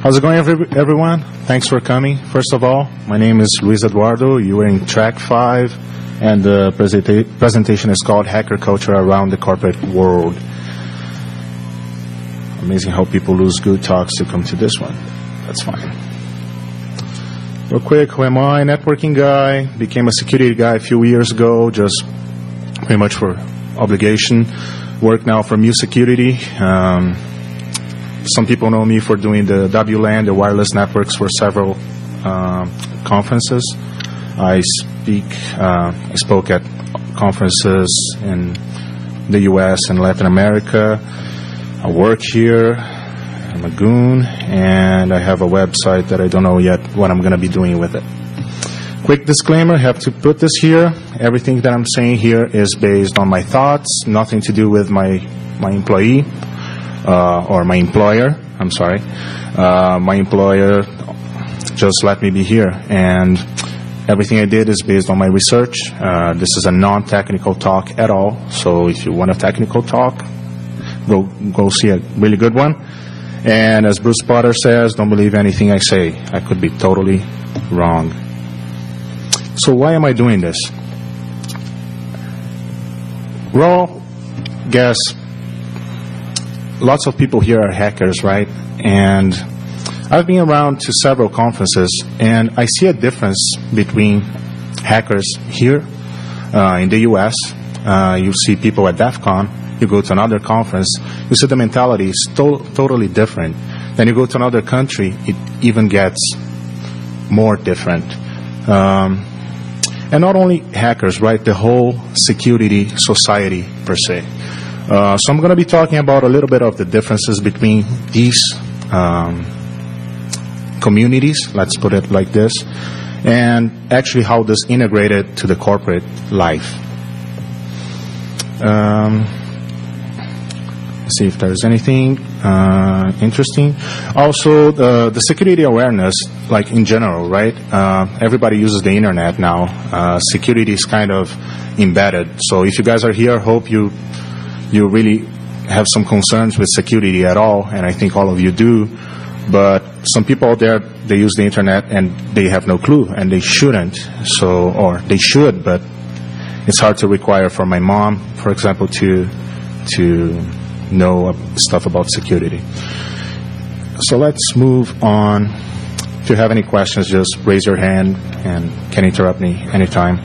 How's it going, everyone? Thanks for coming. First of all, my name is Luis Eduardo. You are in track 5, and the presentation is called Hacker Culture Around the Corporate World. Amazing how people lose good talks to come to this one. That's fine. Real quick, who am I? Networking guy. Became a security guy a few years ago, just pretty much for obligation. Work now for Mu Security. Some people know me for doing the WLAN, the wireless networks, for several conferences. I spoke at conferences in the U.S. and Latin America. I work here. I'm a goon, and I have a website that I don't know yet what I'm going to be doing with it. Quick disclaimer, I have to put this here. Everything that I'm saying here is based on my thoughts, nothing to do with my employee. Or my employer, I'm sorry. My employer just let me be here, and everything I did is based on my research. This is a non-technical talk at all, so if you want a technical talk, go see a really good one. And as Bruce Potter says, don't believe anything I say. I could be totally wrong. So why am I doing this? Well, guess lots of people here are hackers, right? And I've been around to several conferences, and I see a difference between hackers here in the U.S. You see people at DEF CON. You go to another conference, you see the mentality is totally different. Then you go to another country, it even gets more different. And not only hackers, right? The whole security society per se. So I'm going to be talking about a little bit of the differences between these communities, let's put it like this, and actually how this integrated to the corporate life. Let's see if there's anything interesting. Also, the security awareness, like in general, right? Everybody uses the internet now. Security is kind of embedded. So if you guys are here, hope you really have some concerns with security at all, and I think all of you do. But some people out there, they use the internet and they have no clue, and they shouldn't. Or they should, but it's hard to require for my mom, for example, to know stuff about security. So let's move on. If you have any questions, just raise your hand and can interrupt me anytime.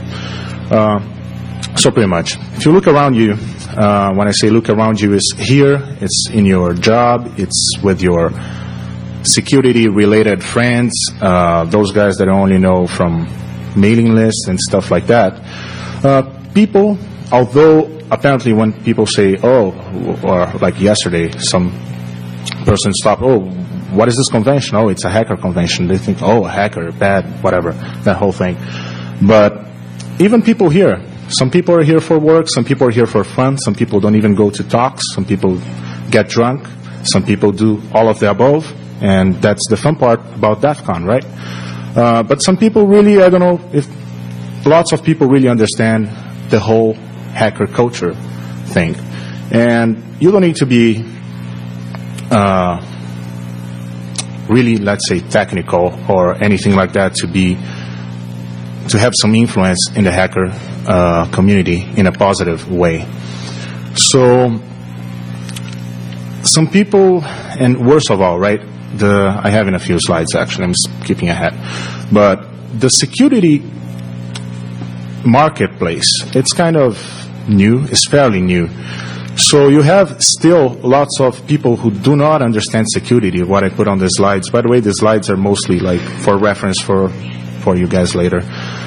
So pretty much, if you look around you, when I say look around you, is here, it's in your job, it's with your security-related friends, those guys that I only know from mailing lists and stuff like that. People, although apparently when people say, oh, or like yesterday, some person stopped, oh, what is this convention? Oh, it's a hacker convention. They think, oh, a hacker, bad, whatever, that whole thing. But even people here, some people are here for work, some people are here for fun, some people don't even go to talks, some people get drunk, some people do all of the above, and that's the fun part about DEF CON, right? But some people really, I don't know if lots of people really understand the whole hacker culture thing. And you don't need to be really, let's say, technical or anything like that to have some influence in the hacker community in a positive way. So some people, and worst of all, right, I have in a few slides actually, I'm skipping ahead, but the security marketplace, it's kind of new, it's fairly new. So you have still lots of people who do not understand security, what I put on the slides. By the way, the slides are mostly like for reference for you guys later.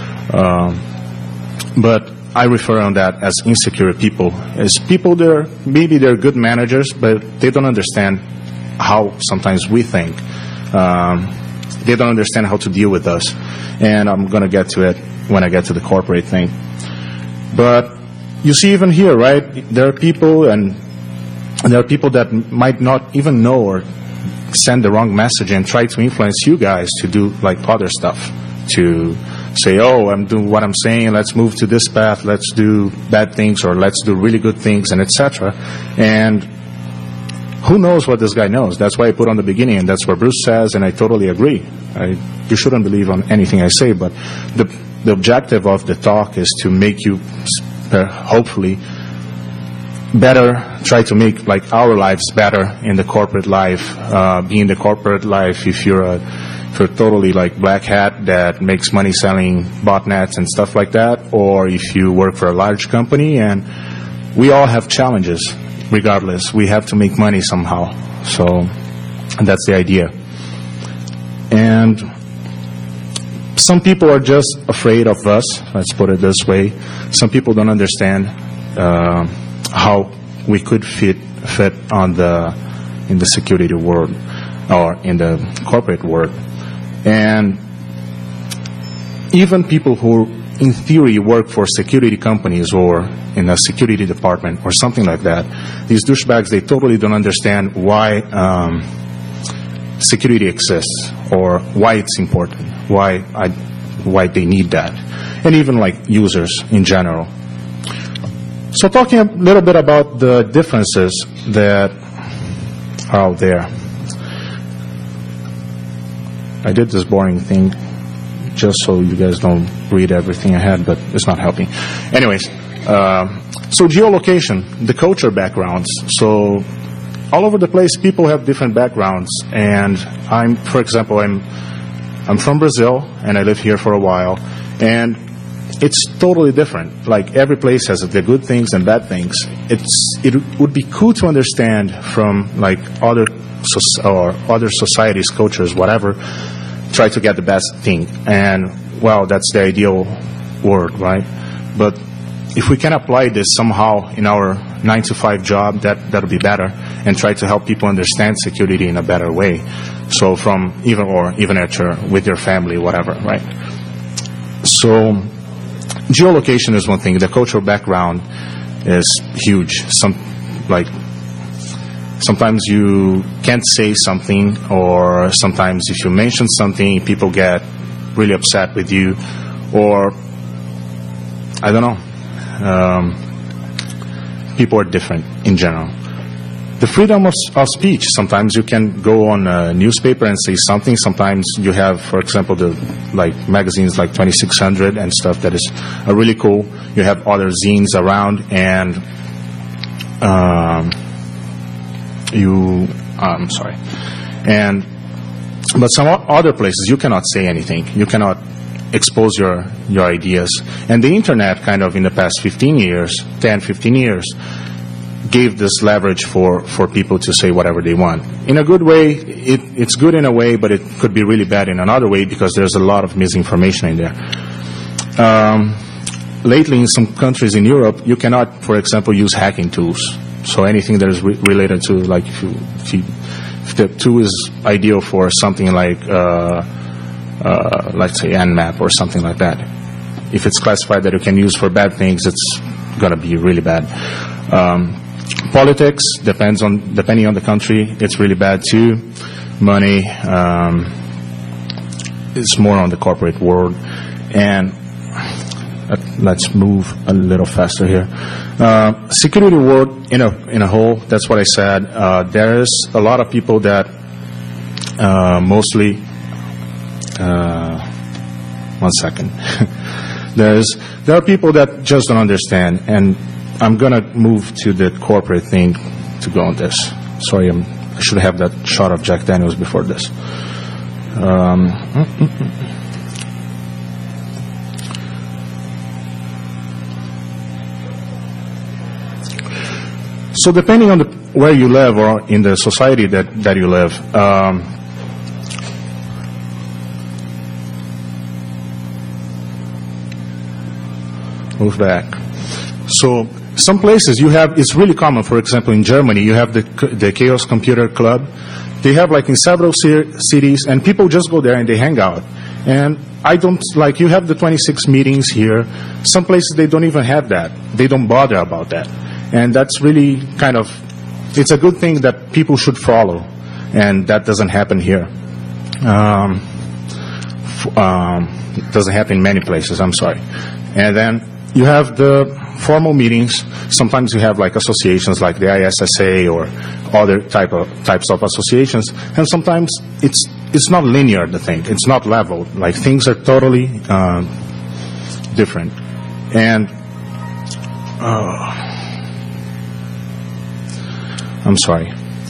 But I refer on that as insecure people. As people, maybe they're good managers, but they don't understand how sometimes we think. They don't understand how to deal with us. And I'm going to get to it when I get to the corporate thing. But you see even here, right, there are people that might not even know or send the wrong message and try to influence you guys to do like other stuff, to say, oh, I'm doing what I'm saying, let's move to this path, let's do bad things or let's do really good things, and etc. And who knows what this guy knows? That's why I put on the beginning, and that's what Bruce says, and I totally agree. You shouldn't believe on anything I say, but the objective of the talk is to make you, hopefully, better, try to make like our lives better in the corporate life. Be in the corporate life if you're totally like black hat that makes money selling botnets and stuff like that, or if you work for a large company. And we all have challenges regardless. We have to make money somehow. So that's the idea. And some people are just afraid of us, let's put it this way. Some people don't understand how we could fit in the security world or in the corporate world. And even people who in theory work for security companies or in a security department or something like that, these douchebags, they totally don't understand why security exists or why it's important, why they need that, and even like users in general. So talking a little bit about the differences that are out there. I did this boring thing just so you guys don't read everything I had, but it's not helping. Anyways, so geolocation, the culture backgrounds. So all over the place, people have different backgrounds. And for example, I'm from Brazil, and I live here for a while. And it's totally different. Like every place has the good things and bad things. It would be cool to understand from like other societies, cultures, whatever. Try to get the best thing, and well, that's the ideal world, right? But if we can apply this somehow in our 9-to-5 job, that'll be better, and try to help people understand security in a better way. So even with your family, whatever, right? So geolocation is one thing. The cultural background is huge. Sometimes you can't say something, or sometimes if you mention something, people get really upset with you, or I don't know. People are different in general. The freedom of speech. Sometimes you can go on a newspaper and say something. Sometimes you have, for example, the magazines like 2600 and stuff that is really cool. You have other zines around, and but some other places you cannot say anything. You cannot expose your ideas. And the internet kind of in the past 15 years, gave this leverage for people to say whatever they want. In a good way, it's good in a way, but it could be really bad in another way because there's a lot of misinformation in there. Lately, in some countries in Europe, you cannot, for example, use hacking tools. So anything that is related to, like, if the tool is ideal for something like, let's say, Nmap or something like that. If it's classified that you can use for bad things, it's going to be really bad. Politics, depending on the country, it's really bad too. Money, it's more on the corporate world. And let's move a little faster here. Security world in a whole, that's what I said. There's a lot of people that mostly, one second. There are people that just don't understand, and I'm going to move to the corporate thing to go on this. Sorry, I should have that shot of Jack Daniels before this. So depending on where you live or in the society that you live, move back. So some places it's really common. For example, in Germany, you have the Chaos Computer Club. They have in several cities, and people just go there and they hang out. And you have the 26 meetings here. Some places they don't even have that. They don't bother about that. And that's really it's a good thing that people should follow. And that doesn't happen here. It doesn't happen in many places, I'm sorry. And then you have the formal meetings. Sometimes you have like associations like the ISSA or other types of associations, and sometimes it's not linear, the thing. It's not level. Like, things are totally different. And I'm sorry.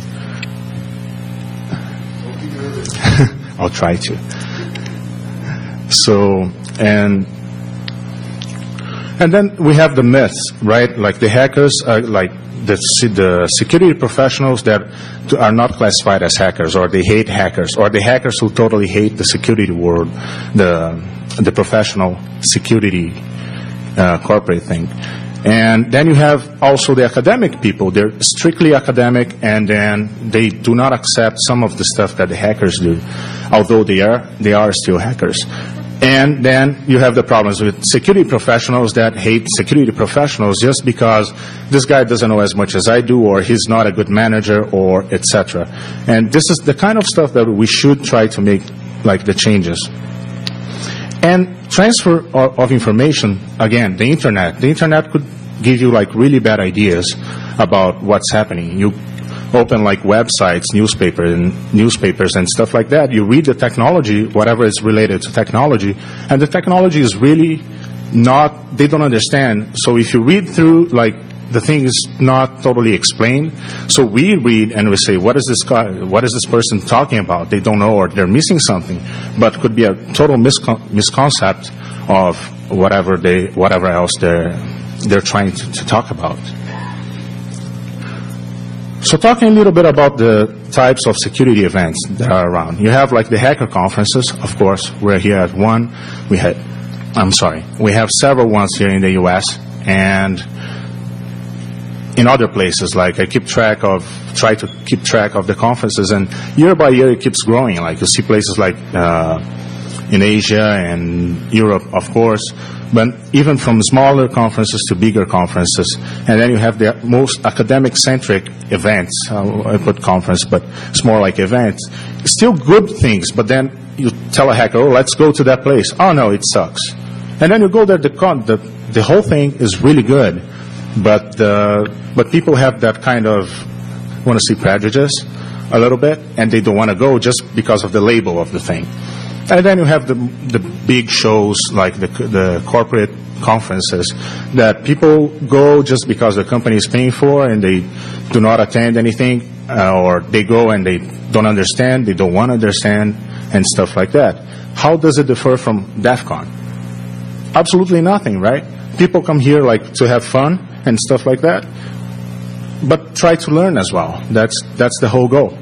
I'll try to. So, and then we have the myths, right? Like, the hackers are like the security professionals that are not classified as hackers, or they hate hackers, or the hackers who totally hate the security world, the professional security corporate thing. And then you have also the academic people. They're strictly academic, and then they do not accept some of the stuff that the hackers do, although they are still hackers. And then you have the problems with security professionals that hate security professionals just because this guy doesn't know as much as I do, or he's not a good manager, or etc. And this is the kind of stuff that we should try to make, like, the changes. And transfer of information, again, the internet could give you like really bad ideas about what's happening. You open like websites, newspapers and stuff like that. You read the technology, whatever is related to technology, and the technology is really not, they don't understand. So if you read through, like, the thing is not totally explained. So we read and we say, what is this person talking about? They don't know, or they're missing something. But could be a total misconcept of whatever else they're trying to talk about. So talking a little bit about the types of security events that are around. You have like the hacker conferences, of course. We're here at one. We have several ones here in the U.S. and in other places. Like, I try to keep track of the conferences, and year by year it keeps growing. Like, you see places like in Asia and Europe, of course, but even from smaller conferences to bigger conferences. And then you have the most academic-centric events. I put conference, but it's more like events. Still good things, but then you tell a hacker, oh, let's go to that place. Oh, no, it sucks. And then you go there, the whole thing is really good, but people have that kind of, want to see prejudice a little bit, and they don't want to go just because of the label of the thing. And then you have the big shows like the corporate conferences that people go just because the company is paying for, and they do not attend anything, or they go and they don't understand, they don't want to understand, and stuff like that. How does it differ from DEF CON? Absolutely nothing, right? People come here like to have fun and stuff like that, but try to learn as well. That's the whole goal.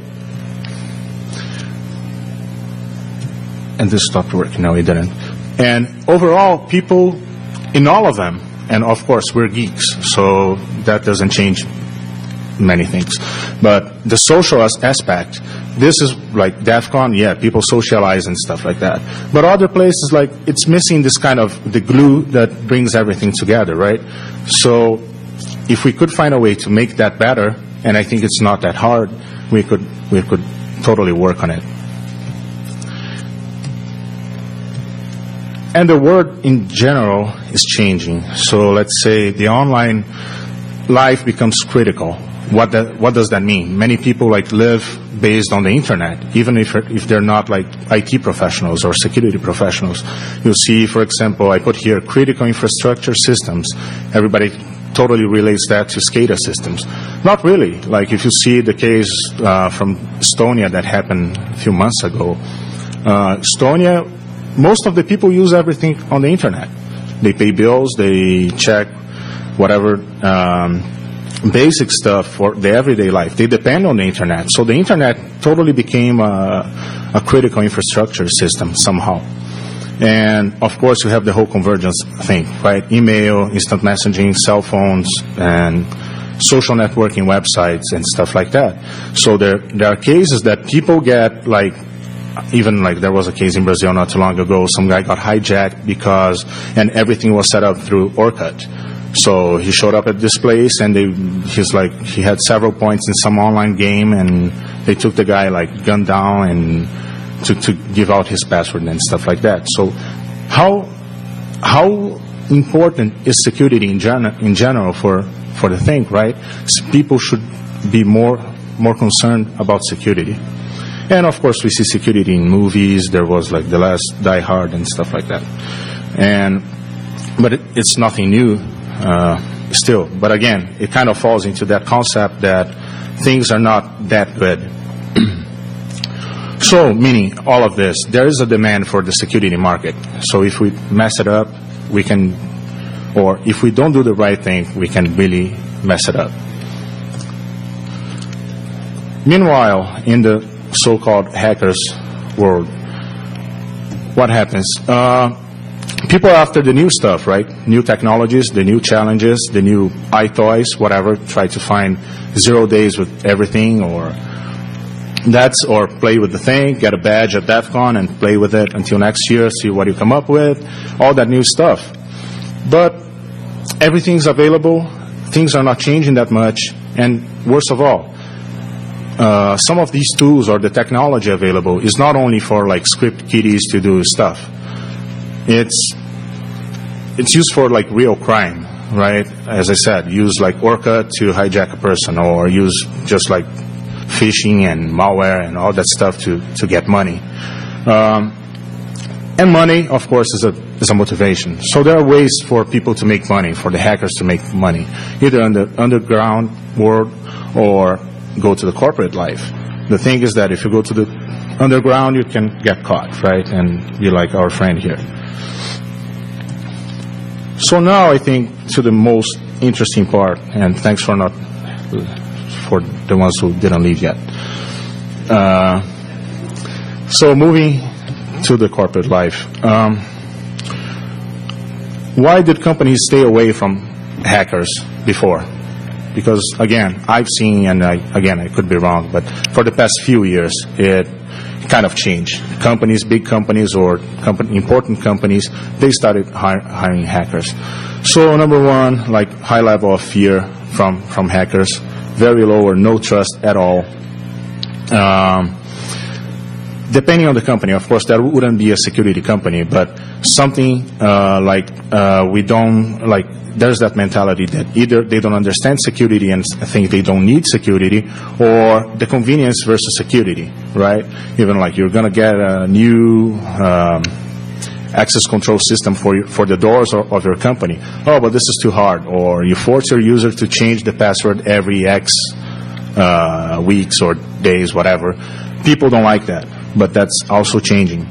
And this stopped working. No, it didn't. And overall, people in all of them, and of course we're geeks, so that doesn't change many things. But the social aspect, this is like DEF CON, yeah, people socialize and stuff like that. But other places, like, it's missing this kind of the glue that brings everything together, right? So if we could find a way to make that better, and I think it's not that hard, we could totally work on it. And the world in general is changing. So let's say the online life becomes critical. What does that mean? Many people like live based on the internet, even if they're not like IT professionals or security professionals. You'll see, for example, I put here critical infrastructure systems. Everybody totally relates that to SCADA systems. Not really. Like, if you see the case from Estonia that happened a few months ago, Estonia, most of the people use everything on the internet. They pay bills, they check whatever basic stuff for their everyday life. They depend on the internet. So the internet totally became a critical infrastructure system somehow. And of course you have the whole convergence thing, right? Email, instant messaging, cell phones, and social networking websites and stuff like that. So there are cases that people get like, even like there was a case in Brazil not too long ago, some guy got hijacked and everything was set up through Orkut. So he showed up at this place, and he had several points in some online game, and they took the guy like gunned down and to give out his password and stuff like that. So how important is security in general for the thing, right? People should be more concerned about security. And of course, we see security in movies. There was like The Last Die Hard and stuff like that. But it's nothing new still. But again, it kind of falls into that concept that things are not that good. So, meaning all of this, there is a demand for the security market. So if we mess it up, we can, or if we don't do the right thing, we can really mess it up. Meanwhile, in the so-called hackers world, what happens? People are after the new stuff, right? New technologies, the new challenges, the new iToys, whatever. Try to find 0 days with everything, or play with the thing, get a badge at DEF CON and play with it until next year, see what you come up with, all that new stuff. But everything's available, things are not changing that much, and worst of all, some of these tools or the technology available is not only for like script kiddies to do stuff. It's used for like real crime, right? As I said, use like Orca to hijack a person, or use just like phishing and malware and all that stuff to get money. And money, of course, is a motivation. So there are ways for people to make money, for the hackers to make money, either in the underground world or go to the corporate life. The thing is that if you go to the underground, you can get caught, right? And be like our friend here. So now I think to the most interesting part, and thanks for the ones who didn't leave yet. So moving to the corporate life. Why did companies stay away from hackers before? Because, again, I've seen, and I could be wrong, but for the past few years, it kind of changed. Companies, big companies or important companies, they started hiring hackers. So number one, like high level of fear from hackers, very low or no trust at all. Depending on the company, of course, that wouldn't be a security company, but something there's that mentality that either they don't understand security and think they don't need security, or the convenience versus security, right? Even like you're going to get a new access control system for the doors of your company. Oh, but this is too hard. Or you force your user to change the password every X weeks or days, whatever. People don't like that, but that's also changing.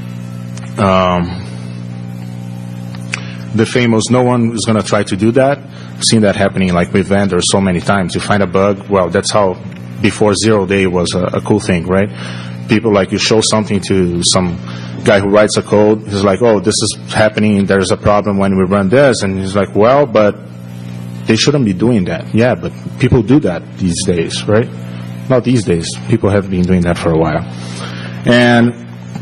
The famous, no one is going to try to do that. I've seen that happening like with vendors so many times. You find a bug, well, that's how before 0 day was a cool thing, right? People like you show something to some guy who writes a code. He's like, oh, this is happening. There's a problem when we run this. And he's like, well, but they shouldn't be doing that. Yeah, but people do that these days, right? Not these days. People have been doing that for a while. And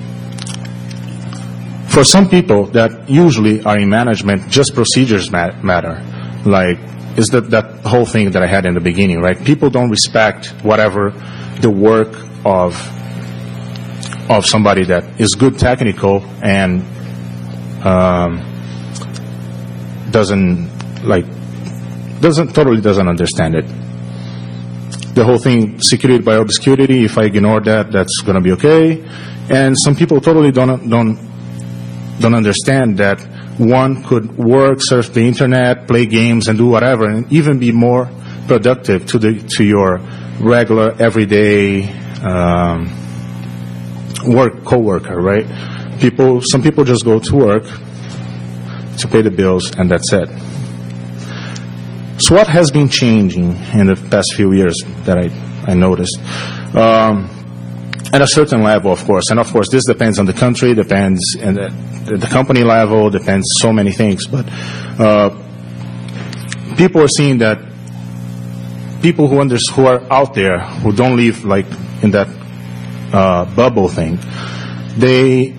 for some people that usually are in management, just procedures matter. Like, is that whole thing that I had in the beginning, right? People don't respect whatever the work of somebody that is good technical and doesn't understand it. The whole thing, security by obscurity, if I ignore that, that's going to be okay. And some people totally don't understand that one could work, surf the internet, play games, and do whatever, and even be more productive to your regular, everyday coworker, right? Some people just go to work to pay the bills, and that's it. So what has been changing in the past few years that I noticed? At a certain level, of course. And of course, this depends on the country, depends on the company level, depends so many things. But people are seeing that people who are out there, who don't live like in that bubble thing, they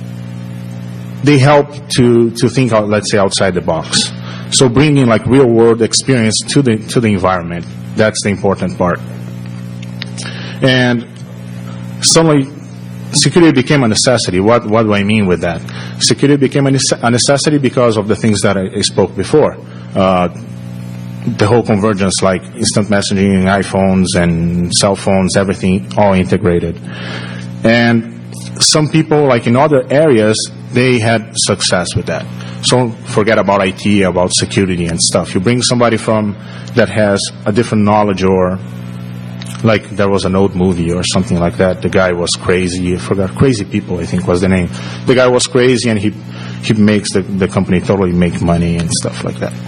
help to think out, let's say, outside the box. So bringing like real world experience to the environment, that's the important part. And suddenly security became a necessity. What do I mean with that? Security became a necessity because of the things that I spoke before. The whole convergence, like instant messaging, iPhones and cell phones, everything all integrated. And some people, like in other areas, they had success with that. So forget about IT, about security and stuff. You bring somebody that has a different knowledge, or like there was an old movie or something like that. The guy was crazy. I forgot. Crazy People, I think, was the name. The guy was crazy, and he makes the company totally make money and stuff like that.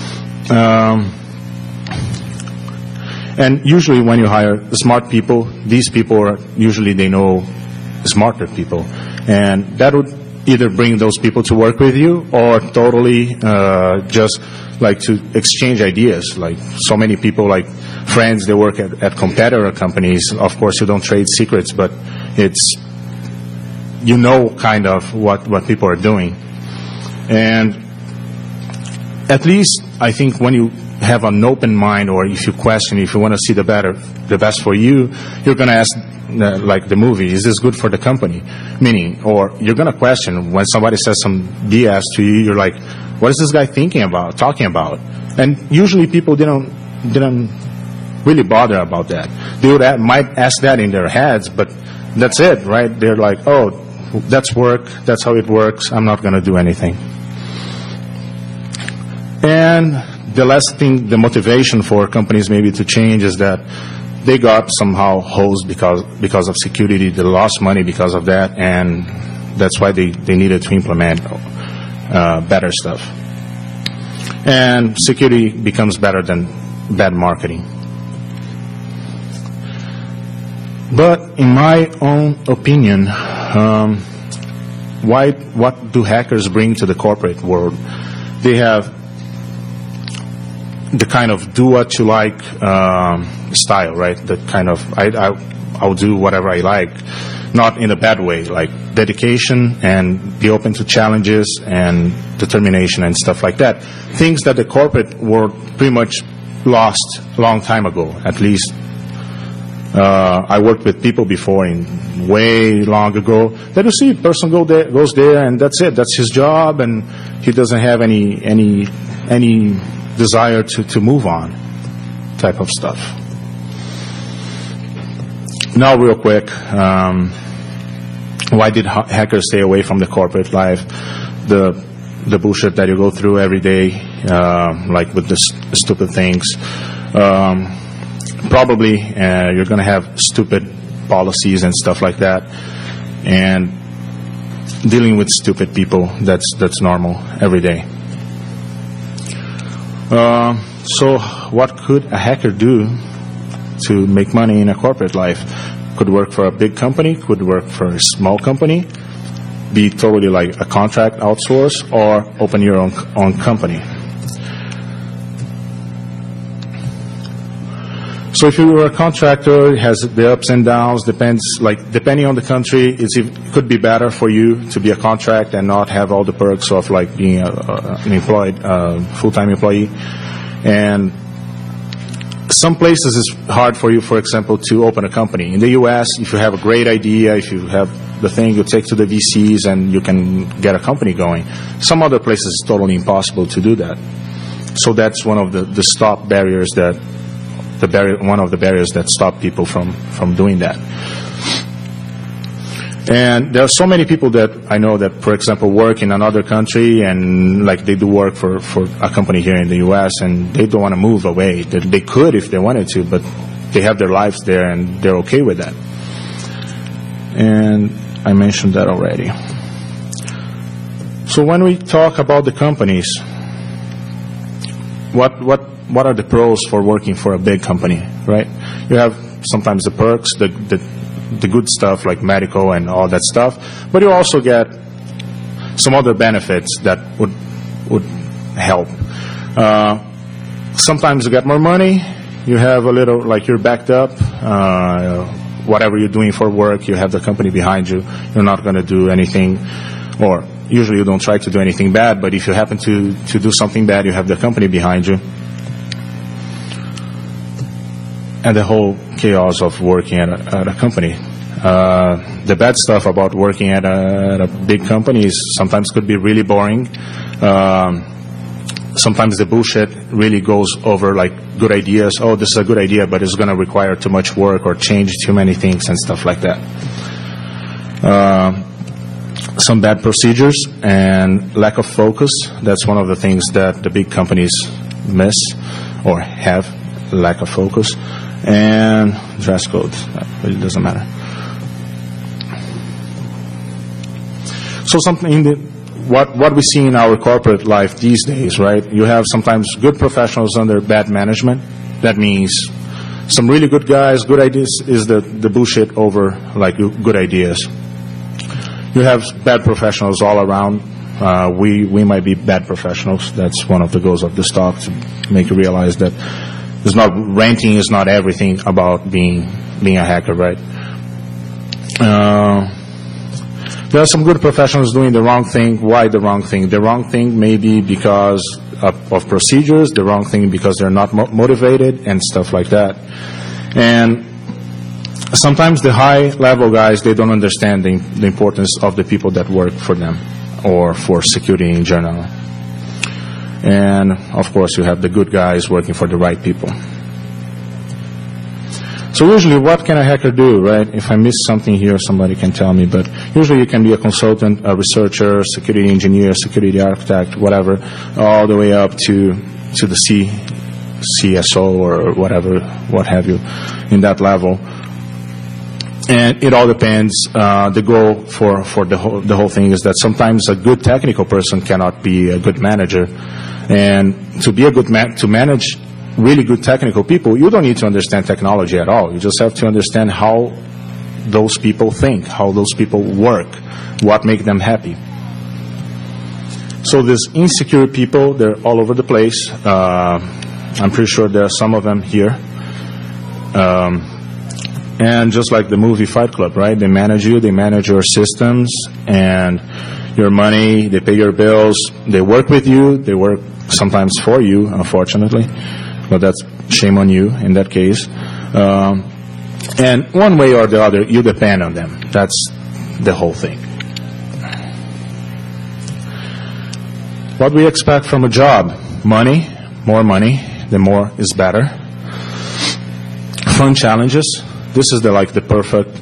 And usually when you hire smart people, these people usually they know smarter people, and that would either bring those people to work with you or totally just like to exchange ideas. Like so many people, like friends, they work at competitor companies. Of course, you don't trade secrets, but it's, you know, kind of what people are doing. And at least I think when you have an open mind, or if you question, if you want to see the best for you, you're going to ask, like the movie, is this good for the company? Meaning, or you're going to question when somebody says some BS to you, you're like, what is this guy talking about? And usually people didn't really bother about that. They might ask that in their heads, but that's it, right? They're like, oh, that's work, that's how it works, I'm not going to do anything. And the last thing, the motivation for companies maybe to change is that they got somehow hosed because of security. They lost money because of that, and that's why they needed to implement better stuff. And security becomes better than bad marketing. But in my own opinion, what do hackers bring to the corporate world? They have the kind of do what you like style, right? The kind of I'll do whatever I like, not in a bad way, like dedication and be open to challenges and determination and stuff like that. Things that the corporate world pretty much lost a long time ago. At least I worked with people before, in way long ago, that you see a person goes there and that's it. That's his job, and he doesn't have any desire to move on, type of stuff. Now, real quick, why did hackers stay away from the corporate life? The bullshit that you go through every day, like with the stupid things. Probably you're going to have stupid policies and stuff like that, and dealing with stupid people, that's normal every day. So what could a hacker do to make money in a corporate life? Could work for a big company, could work for a small company, be totally like a contract outsource, or open your own company. So if you were a contractor, it has the ups and downs, depending on the country, it could be better for you to be a contract and not have all the perks of like being an employed, full-time employee. And some places it's hard for you, for example, to open a company. In the U.S., if you have a great idea, if you have the thing, you take to the VCs and you can get a company going. Some other places it's totally impossible to do that. So that's one of the stop barriers one of the barriers that stop people from doing that. And there are so many people that I know that, for example, work in another country, and like they do work for a company here in the U.S., and they don't want to move away. They could if they wanted to, but they have their lives there and they're okay with that. And I mentioned that already. So when we talk about the companies, what are the pros for working for a big company, right? You have sometimes the perks, the good stuff like medical and all that stuff, but you also get some other benefits that would help. Sometimes you get more money, you have a little, like you're backed up, whatever you're doing for work, you have the company behind you, you're not going to do anything, or usually you don't try to do anything bad, but if you happen to do something bad, you have the company behind you. And the whole chaos of working at a company. The bad stuff about working at a big company is sometimes could be really boring. Sometimes the bullshit really goes over like good ideas. Oh, this is a good idea, but it's going to require too much work or change too many things and stuff like that. Some bad procedures and lack of focus. That's one of the things that the big companies miss or have, lack of focus. And dress code. That really doesn't matter. So something in what we see in our corporate life these days, right? You have sometimes good professionals under bad management. That means some really good guys, good ideas is the bullshit over like good ideas. You have bad professionals all around. We might be bad professionals. That's one of the goals of this talk, to make you realize that ranking is not everything about being a hacker, right? There are some good professionals doing the wrong thing. Why the wrong thing? The wrong thing may be because of procedures, the wrong thing because they're not motivated and stuff like that. And sometimes the high-level guys, they don't understand the importance of the people that work for them or for security in general. And, of course, you have the good guys working for the right people. So usually, what can a hacker do, right? If I miss something here, somebody can tell me. But usually you can be a consultant, a researcher, security engineer, security architect, whatever, all the way up to the CSO or whatever, what have you, in that level. And it all depends. The goal for the whole thing is that sometimes a good technical person cannot be a good manager. And to be a good to manage really good technical people, you don't need to understand technology at all. You just have to understand how those people think, how those people work, what makes them happy. So these insecure people, they're all over the place. I'm pretty sure there are some of them here. And just like the movie Fight Club, right? They manage you, they manage your systems and your money, they pay your bills, they work with you, they work sometimes for you, unfortunately. But that's shame on you in that case. And one way or the other, you depend on them. That's the whole thing. What we expect from a job? Money, more money, the more is better. Fun challenges. This is the perfect,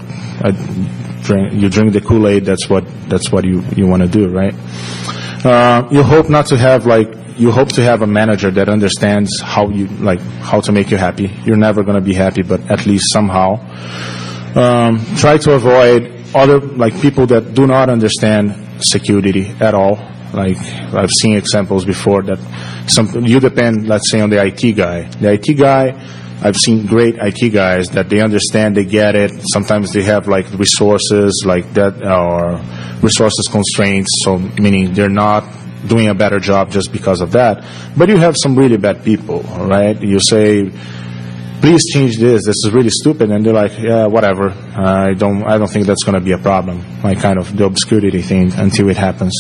you drink the Kool-Aid, that's what you want to do, right? You hope not to have you hope to have a manager that understands how to make you happy. You're never going to be happy, but at least somehow. Try to avoid other people that do not understand security at all. I've seen examples before that you depend, let's say, on the IT guy. The IT guy, I've seen great IT guys that they understand, they get it. Sometimes they have resources like that or resources constraints, so meaning they're not doing a better job just because of that. But you have some really bad people, right? You say, please change this is really stupid, and they're like, yeah, whatever, I don't think that's going to be a problem, kind of the obscurity thing until it happens.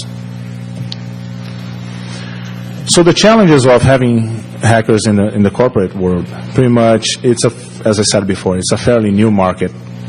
So the challenges of having hackers in the corporate world, pretty much, as I said before, it's a fairly new market.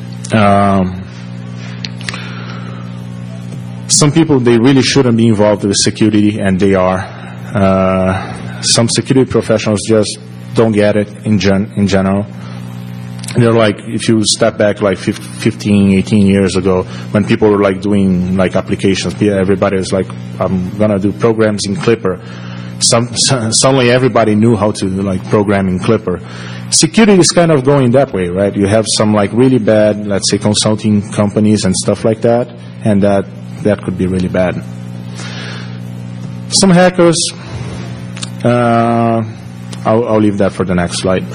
Some people, they really shouldn't be involved with security, and they are. Some security professionals just don't get it in general. They're if you step back 15, 18 years ago, when people were doing applications, everybody was I'm going to do programs in Clipper. Suddenly everybody knew how to program in Clipper. Security is kind of going that way, right? You have some really bad, let's say, consulting companies and stuff like that, and that could be really bad. Some hackers, I'll leave that for the next slide.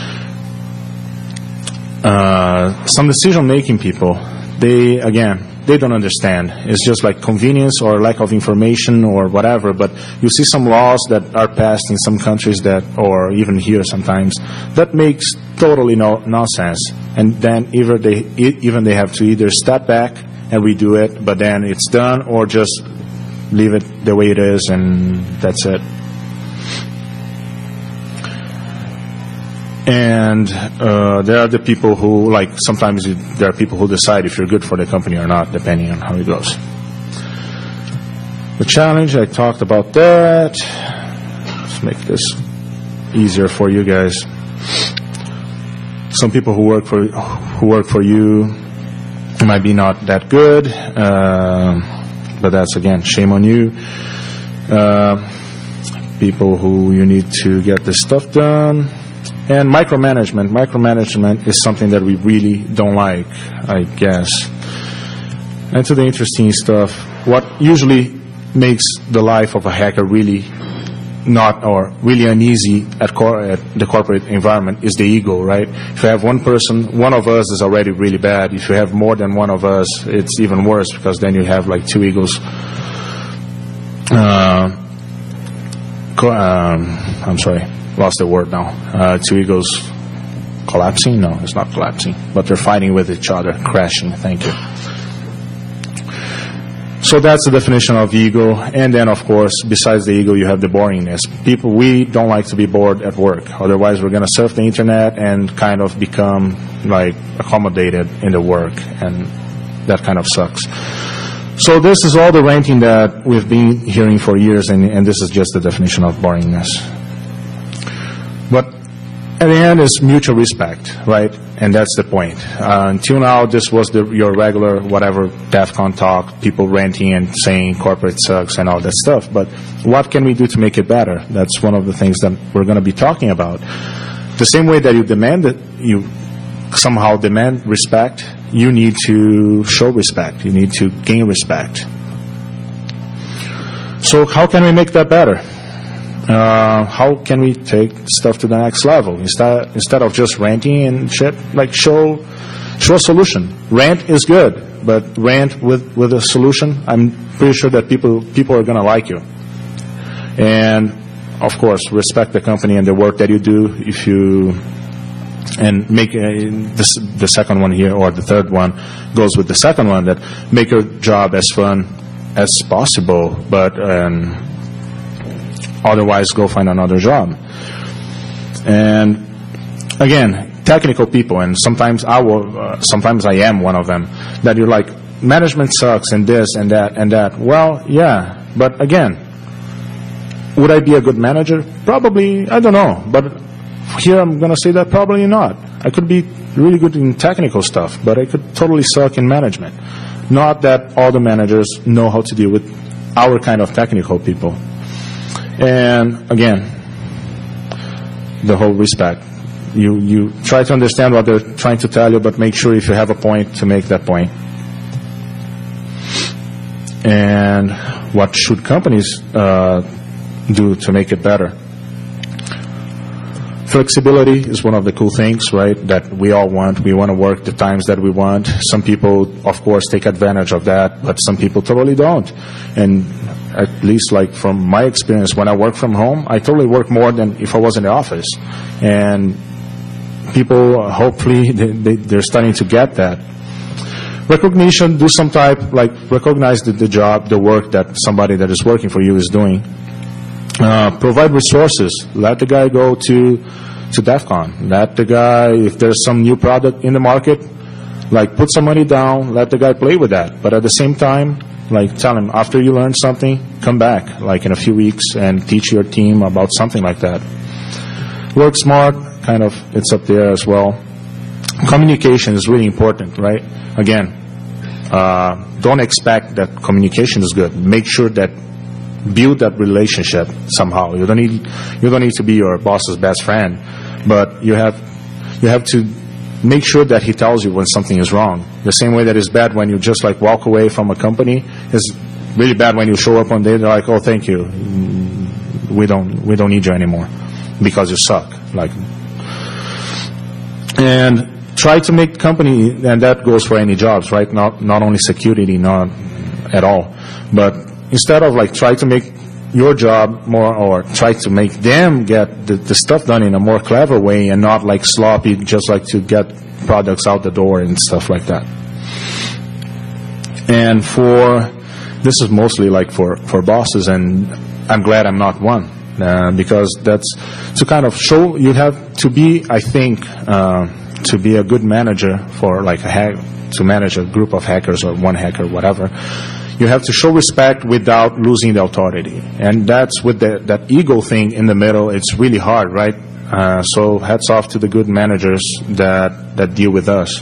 Some decision-making people, they don't understand. It's just convenience or lack of information or whatever, but you see some laws that are passed in some countries or even here sometimes, that makes totally nonsense. And then they have to either step back and redo it, but then it's done, or just leave it the way it is, and that's it. And there are the people who, like, sometimes there are people who decide if you're good for the company or not, depending on how it goes. The challenge, I talked about that. Let's make this easier for you guys. Some people who work for you might be not that good, but that's, again, shame on you. People who you need to get this stuff done. And micromanagement. Micromanagement is something that we really don't like, I guess. And to the interesting stuff, what usually makes the life of a hacker really not, or really uneasy at the corporate environment is the ego, right? If you have one person, one of us is already really bad. If you have more than one of us, it's even worse, because then you have like two egos. I'm sorry. Lost the word now. Two egos collapsing? No, it's not collapsing. But they're fighting with each other, crashing. Thank you. So that's the definition of ego. And then, of course, besides the ego, you have the boringness. People, we don't like to be bored at work. Otherwise, we're going to surf the internet and kind of become, like, accommodated in the work. And that kind of sucks. So this is all the ranting that we've been hearing for years, and this is just the definition of boringness. But at the end is mutual respect, right? And that's the point. Until now, this was your regular, whatever, DEF CON talk, people ranting and saying corporate sucks and all that stuff. But what can we do to make it better? That's one of the things that we're going to be talking about. The same way that you somehow demand respect, you need to show respect. You need to gain respect. So how can we make that better? How can we take stuff to the next level? Instead of just ranting and shit, like show a solution. Rant is good, but rant with a solution, I'm pretty sure that people are going to like you. And, of course, respect the company and the work that you do. And make the second one here, or the third one, goes with the second one, that make your job as fun as possible, but otherwise go find another job. And again, technical people, and sometimes I am one of them, that you're like, management sucks and this and that and that. Well, yeah, but again, would I be a good manager? Probably, I don't know, but here I'm going to say that probably not. I could be really good in technical stuff, but I could totally suck in management. Not that all the managers know how to deal with our kind of technical people. And again, the whole respect. You try to understand what they're trying to tell you, but make sure if you have a point to make that point. And what should companies do to make it better? Flexibility is one of the cool things, right, that we all want. We want to work the times that we want. Some people, of course, take advantage of that, but some people totally don't. And at least, like, from my experience, when I work from home, I totally work more than if I was in the office. And people, hopefully, they're starting to get that. Recognition, do some type, like, recognize the job, the work that somebody that is working for you is doing. Provide resources. Let the guy go to DEF CON. Let the guy, if there's some new product in the market, like, put some money down, let the guy play with that. But at the same time, like, tell him, after you learn something, come back, like, in a few weeks and teach your team about something like that. Work smart, kind of, it's up there as well. Communication is really important, right? Again, don't expect that communication is good. Make sure that build that relationship somehow. You don't need to be your boss's best friend, but you have to make sure that he tells you when something is wrong. The same way that it's bad when you just, like, walk away from a company, is really bad when you show up one day, they're like, oh, thank you, we don't need you anymore because you suck. Like, and try to make company, and that goes for any jobs, right? Not only security, not at all, but instead of, like, try to make your job more, or try to make them get the stuff done in a more clever way and not, like, sloppy, just like to get products out the door and stuff like that. And this is mostly, like, for bosses, and I'm glad I'm not one. because that's to kind of show. You have to be, I think, to be a good manager for like to manage a group of hackers or one hacker, whatever. You have to show respect without losing the authority, and that's with that ego thing in the middle. It's really hard, right? So hats off to the good managers that deal with us.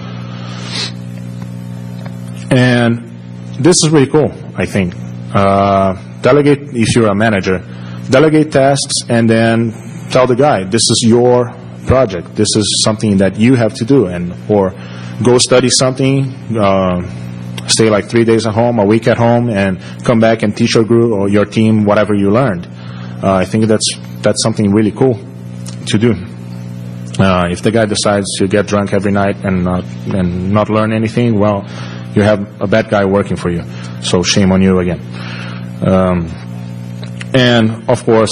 And this is really cool, I think. Delegate, if you're a manager, delegate tasks and then tell the guy, this is your project. This is something that you have to do, or go study something, stay like 3 days at home, a week at home, and come back and teach your group or your team whatever you learned. I think that's something really cool to do. If the guy decides to get drunk every night and not learn anything, well, you have a bad guy working for you. So shame on you again. And of course,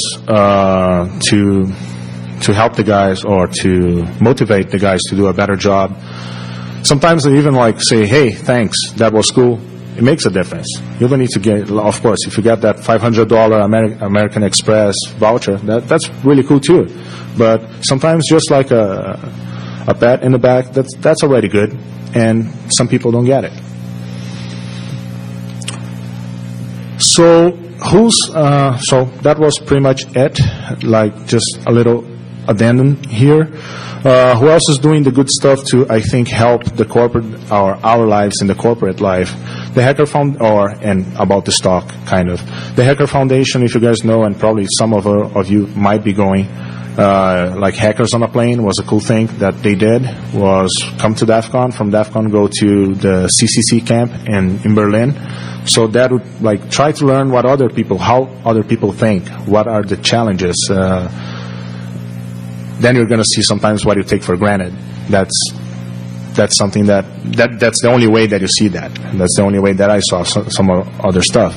to help the guys or to motivate the guys to do a better job. Sometimes they even like say, hey, thanks, that was cool. It makes a difference. You don't need to get, of course, if you get that $500 American Express voucher, that's really cool too. But sometimes just like a pat in the back, that's already good. And some people don't get it. So so that was pretty much it, like just a little addendum here. Who else is doing the good stuff to, I think, help the corporate, our lives in the corporate life? The Hacker and about the stock, kind of. The Hacker Foundation, if you guys know, and probably some of you might be going, like Hackers on a Plane was a cool thing that they did, was come to DEF CON, from DEF CON go to the CCC camp in Berlin. So that would like try to learn how other people think, what are the challenges. Then you're going to see sometimes what you take for granted. That's something that's the only way that you see that. That's the only way that I saw some other stuff.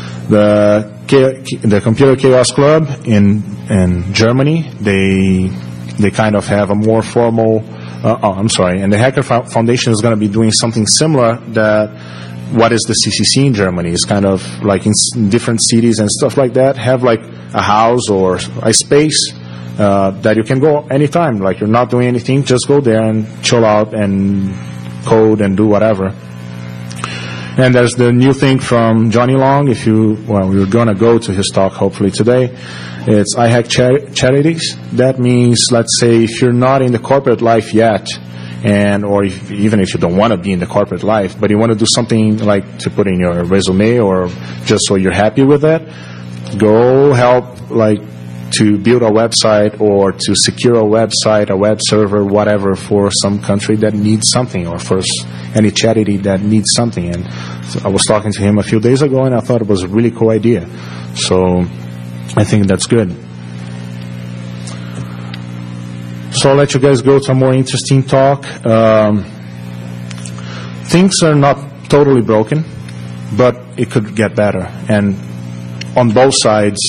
The Computer Chaos Club in Germany, they kind of have a more formal. And the Hacker Foundation is going to be doing something similar. What is the CCC in Germany? It's kind of like in different cities and stuff like that. Have like a house or a space that you can go anytime. Like you're not doing anything, just go there and chill out and code and do whatever. And there's the new thing from Johnny Long. We're going to go to his talk hopefully today. It's iHack Charities. That means, let's say, if you're not in the corporate life yet, or even if you don't want to be in the corporate life, but you want to do something like to put in your resume or just so you're happy with that, go help like to build a website or to secure a website, a web server, whatever, for some country that needs something, or for any charity that needs something. And so I was talking to him a few days ago, and I thought it was a really cool idea. So I think that's good. So I'll let you guys go to a more interesting talk. Things are not totally broken, but it could get better. And on both sides,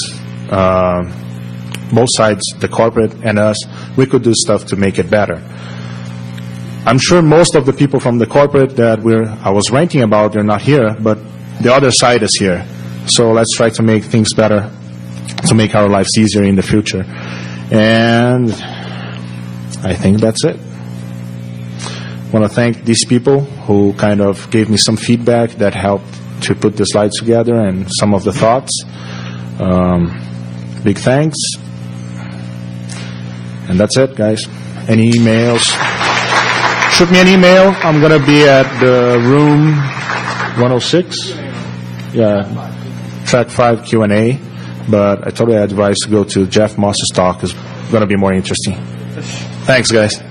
the corporate and us, we could do stuff to make it better. I'm sure most of the people from the corporate that I was ranting about, they're not here, but the other side is here. So let's try to make things better, to make our lives easier in the future. And I think that's it. I want to thank these people who kind of gave me some feedback that helped to put the slides together and some of the thoughts. Big thanks. And that's it, guys. Any emails? Shoot me an email. I'm going to be at the room 106. Yeah, track 5 Q&A. But I totally advise to go to Jeff Moss's talk. It's going to be more interesting. Thanks, guys.